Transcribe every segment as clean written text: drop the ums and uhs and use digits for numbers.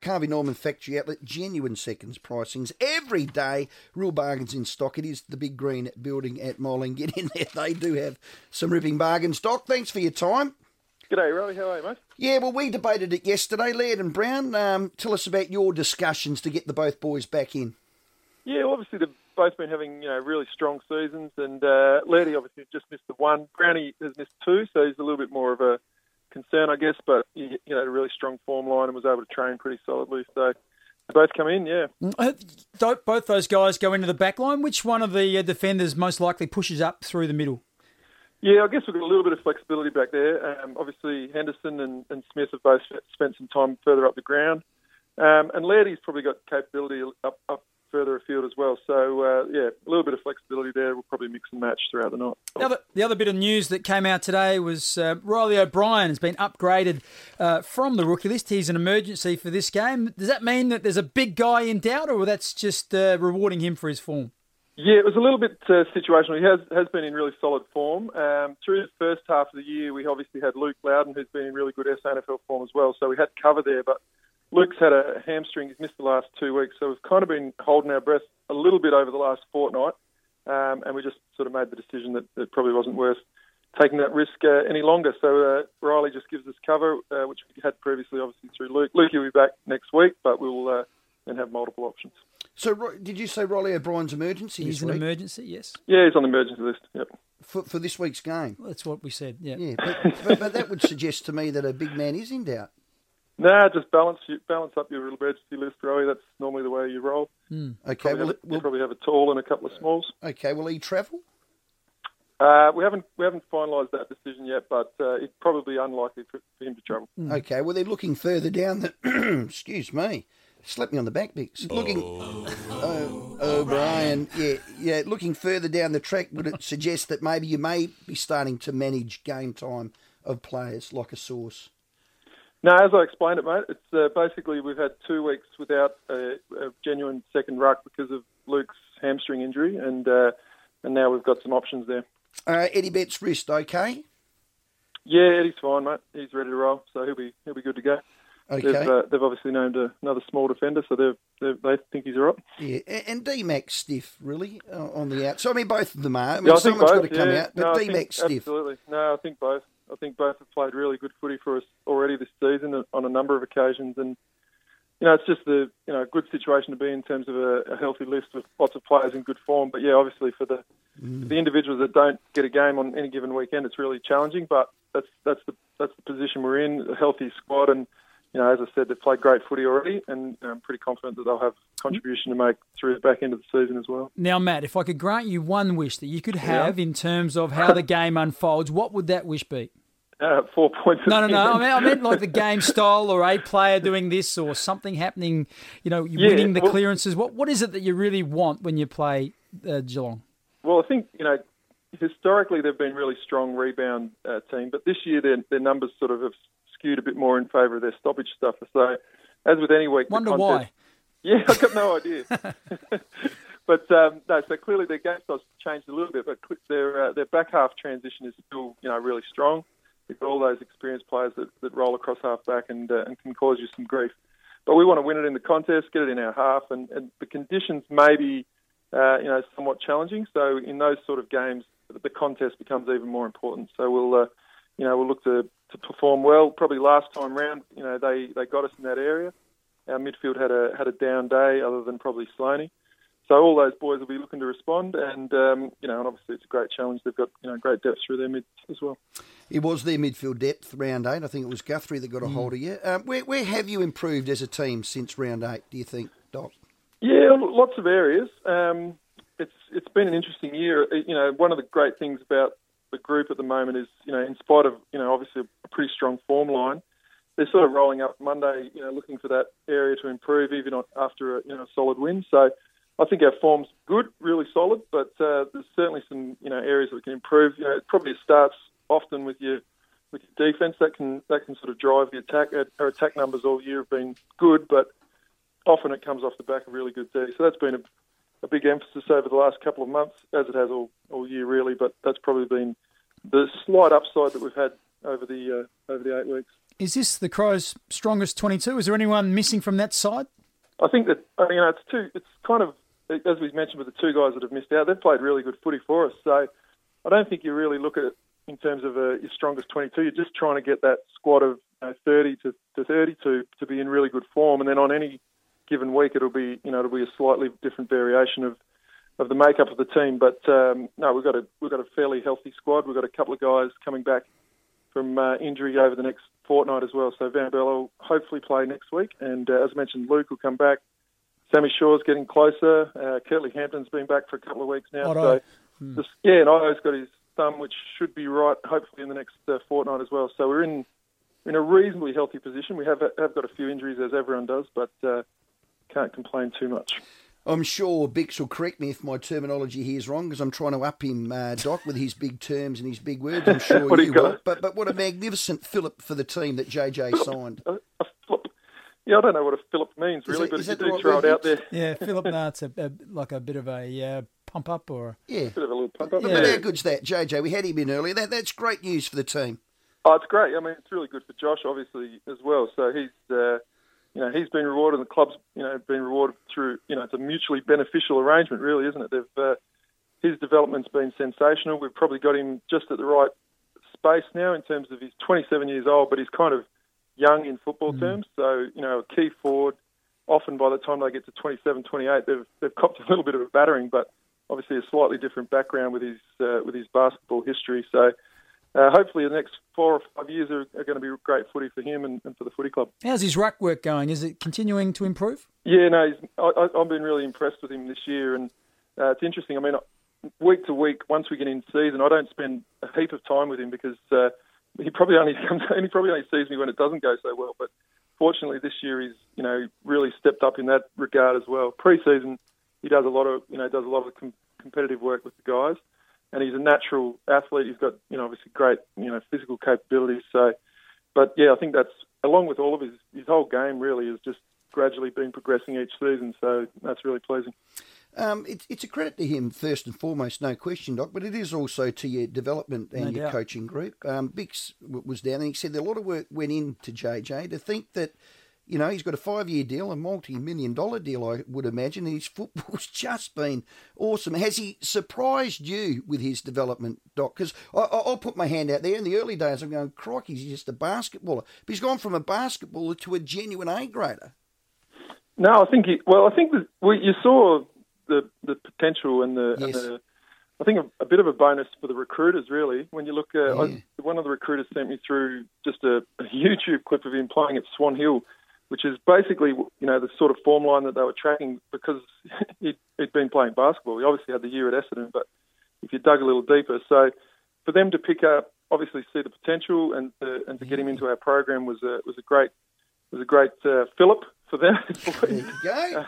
Harvey Norman Factory Outlet, genuine seconds pricings every day. Real bargains in stock. It is the Big Green Building at Moling. Get in there. They do have some ripping bargain stock. Thanks for your time. G'day, Rowie. How are you, mate? Yeah, well, we debated it yesterday, Laird and Brown. Tell us about your discussions to get the both boys back in. Yeah, well, obviously they've both been having really strong seasons, and Lairdy obviously just missed the one. Brownie has missed two, so he's a little bit more of a concern, I guess. But he had a really strong form line and was able to train pretty solidly. So they both come in, yeah. Both those guys go into the back line. Which one of the defenders most likely pushes up through the middle? Yeah, I guess we've got a little bit of flexibility back there. Obviously, Henderson and Smith have both spent some time further up the ground. And Lairdy's probably got capability up further afield as well. So, a little bit of flexibility there. We'll probably mix and match throughout the night. The other bit of news that came out today was Riley O'Brien has been upgraded from the rookie list. He's an emergency for this game. Does that mean that there's a big guy in doubt, or that's just rewarding him for his form? Yeah, it was a little bit situational. He has been in really solid form. Through the first half of the year, we obviously had Luke Loudon, who's been in really good SANFL form as well. So we had cover there, but Luke's had a hamstring. He's missed the last 2 weeks. So we've kind of been holding our breath a little bit over the last fortnight. And we just sort of made the decision that it probably wasn't worth taking that risk any longer. So Riley just gives us cover, which we had previously, obviously, through Luke. Luke will be back next week, but we'll then have multiple options. So did you say Riley O'Brien's emergency this week? He's an emergency, yes. Yeah, he's on the emergency list, yep. For this week's game? Well, that's what we said, yeah. Yeah, but that would suggest to me that a big man is in doubt. Nah, just balance up your emergency list, Rowie. That's normally the way you roll. Okay, we'll probably have a tall and a couple of smalls. Okay, will he travel? We haven't finalised that decision yet, but it's probably unlikely for him to travel. Okay, well, they're looking further down the... excuse me. Slap me on the back, Bix. O'Brien, yeah. Looking further down the track, would it suggest that maybe you may be starting to manage game time of players like a source? No, as I explained it, mate, it's basically we've had 2 weeks without a genuine second ruck because of Luke's hamstring injury, and now we've got some options there. Eddie Betts' wrist, okay? Yeah, Eddie's fine, mate. He's ready to roll, so he'll be good to go. Okay. They've obviously named another small defender, so they think he's all right. Yeah, and D-Mac stiff, really, on the out. So, I mean, both of them are. I think someone's both, got to come out, but D-Mac stiff. Absolutely. No, I think both. I think both have played really good footy for us already this season on a number of occasions, and it's just a good situation to be in terms of a healthy list with lots of players in good form. But yeah, obviously for the individuals that don't get a game on any given weekend, it's really challenging. But that's the position we're in, a healthy squad, and as I said, they've played great footy already, and I'm pretty confident that they'll have contribution to make through the back end of the season as well. Now, Matt, if I could grant you one wish that you could have in terms of how the game unfolds, what would that wish be? 4 points. No. I meant like the game style, or a player doing this, or something happening. Winning the clearances. What is it that you really want when you play Geelong? Well, I think historically they've been a really strong rebound team, but this year their numbers sort of have skewed a bit more in favour of their stoppage stuff. So, as with any week, wonder why. Yeah, I've got no idea. But so clearly their game style's changed a little bit, but their back half transition is still really strong. They've got all those experienced players that roll across half back and can cause you some grief. But we want to win it in the contest, get it in our half, and the conditions may be somewhat challenging. So in those sort of games, the contest becomes even more important. So we'll look to perform well. Probably last time round, they got us in that area. Our midfield had a down day, other than probably Sloaney. So all those boys will be looking to respond, and and obviously it's a great challenge. They've got great depth through their mid as well. It was their midfield depth, round 8. I think it was Guthrie that got a hold of you. Where have you improved as a team since round 8, do you think, Doc? Yeah, lots of areas. It's been an interesting year. One of the great things about the group at the moment is, in spite of, obviously a pretty strong form line, they're sort of rolling up Monday, looking for that area to improve, even after a solid win. So I think our form's good, really solid, but there's certainly some areas that we can improve. It probably starts often with your defence. That can sort of drive the attack. Our attack numbers all year have been good, but often it comes off the back of really good D. So that's been a big emphasis over the last couple of months, as it has all year really. But that's probably been the slight upside that we've had over the 8 weeks. Is this the Crows' strongest 22? Is there anyone missing from that side? I think that it's kind of, as we've mentioned with the two guys that have missed out, they've played really good footy for us. So I don't think you really look at it in terms of your strongest 22. You're just trying to get that squad of 30 to 32 to be in really good form, and then on any given week it'll be a slightly different variation of the makeup of the team. But no, we've got a fairly healthy squad. We've got a couple of guys coming back from injury over the next fortnight as well. So Van Bell will hopefully play next week, and as mentioned, Luke will come back. Sammy Shaw's getting closer. Kirtley Hampton's been back for a couple of weeks now. And Otto's got his thumb, which should be right, hopefully in the next fortnight as well. So we're in a reasonably healthy position. We have got a few injuries, as everyone does, but can't complain too much. I'm sure Bix will correct me if my terminology here is wrong, because I'm trying to up him, Doc, with his big terms and his big words. I'm sure you will. But what a magnificent fillip for the team that JJ signed. A fillip. Yeah, I don't know what a fillip means, really, but if you do throw it out there. Yeah, Phillip, no, it's like a bit of a pump up or... Yeah. Bit of a little pump up. Yeah. But how good's that, JJ? We had him in earlier. That's great news for the team. Oh, it's great. I mean, it's really good for Josh, obviously, as well. So he's been rewarded, and the club's, been rewarded through, it's a mutually beneficial arrangement, really, isn't it? His development's been sensational. We've probably got him just at the right space now in terms of he's 27 years old, but he's kind of young in football terms. So, a key forward, often by the time they get to 27, 28, they've copped a little bit of a battering, but obviously a slightly different background with his basketball history. So, hopefully the next 4 or 5 years are going to be great footy for him and for the footy club. How's his ruck work going? Is it continuing to improve? Yeah, no, I've been really impressed with him this year, and it's interesting. I mean, week to week, once we get in season, I don't spend a heap of time with him because he probably only sees me when it doesn't go so well. But fortunately, this year he's really stepped up in that regard as well. Pre-season, he does a lot of competitive work with the guys. And he's a natural athlete. He's got, obviously great, physical capabilities. So, but yeah, I think that's, along with all of his whole game really has just gradually been progressing each season. So that's really pleasing. It's a credit to him first and foremost, no question, Doc, but it is also to your development and your coaching group. Bix was down and he said that a lot of work went into JJ to think that, he's got a 5-year deal, a multi-million-dollar deal, I would imagine, and his football's just been awesome. Has he surprised you with his development, Doc? Because I'll put my hand out there. In the early days, I'm going, crikey, he's just a basketballer. But he's gone from a basketballer to a genuine A-grader. No, I think you saw the potential and I think a bit of a bonus for the recruiters, really. When you look, one of the recruiters sent me through just a YouTube clip of him playing at Swan Hill, which is basically, the sort of form line that they were tracking because he'd been playing basketball. He obviously had the year at Essendon, but if you dug a little deeper, so for them to pick up, obviously see the potential and to get him into our program was a great fillip for them. There you go.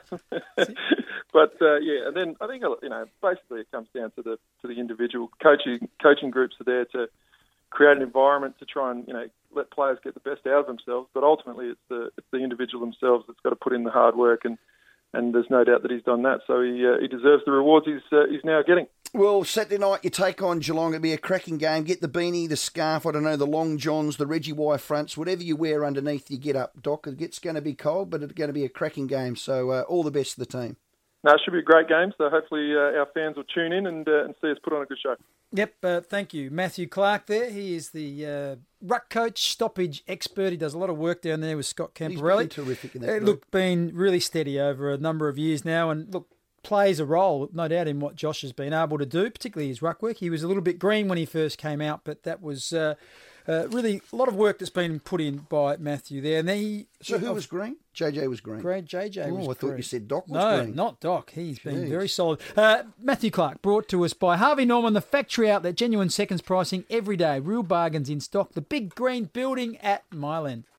But and then I think basically it comes down to the individual coaching groups are there to create an environment to try and let players get the best out of themselves. But ultimately, it's the individual themselves that's got to put in the hard work, and there's no doubt that he's done that. So he deserves the rewards he's now getting. Well, Saturday night you take on Geelong. It'll be a cracking game. Get the beanie, the scarf, I don't know, the long johns, the Reggie Wire fronts, whatever you wear underneath you get up, Doc. It's going to be cold, but it's going to be a cracking game. So all the best to the team. No, it should be a great game. So hopefully our fans will tune in and see us put on a good show. Yep, thank you. Matthew Clark there. He is the ruck coach, stoppage expert. He does a lot of work down there with Scott Camporelli. He's been terrific in that. Been really steady over a number of years now, and plays a role, no doubt, in what Josh has been able to do, particularly his ruck work. He was a little bit green when he first came out, but that was really a lot of work that's been put in by Matthew there. And who was green? JJ was green. JJ was I thought green. You said Doc was green. No, not Doc. He's been very solid. Matthew Clark, brought to us by Harvey Norman, the factory outlet, genuine seconds pricing every day, real bargains in stock, the big green building at Mile End.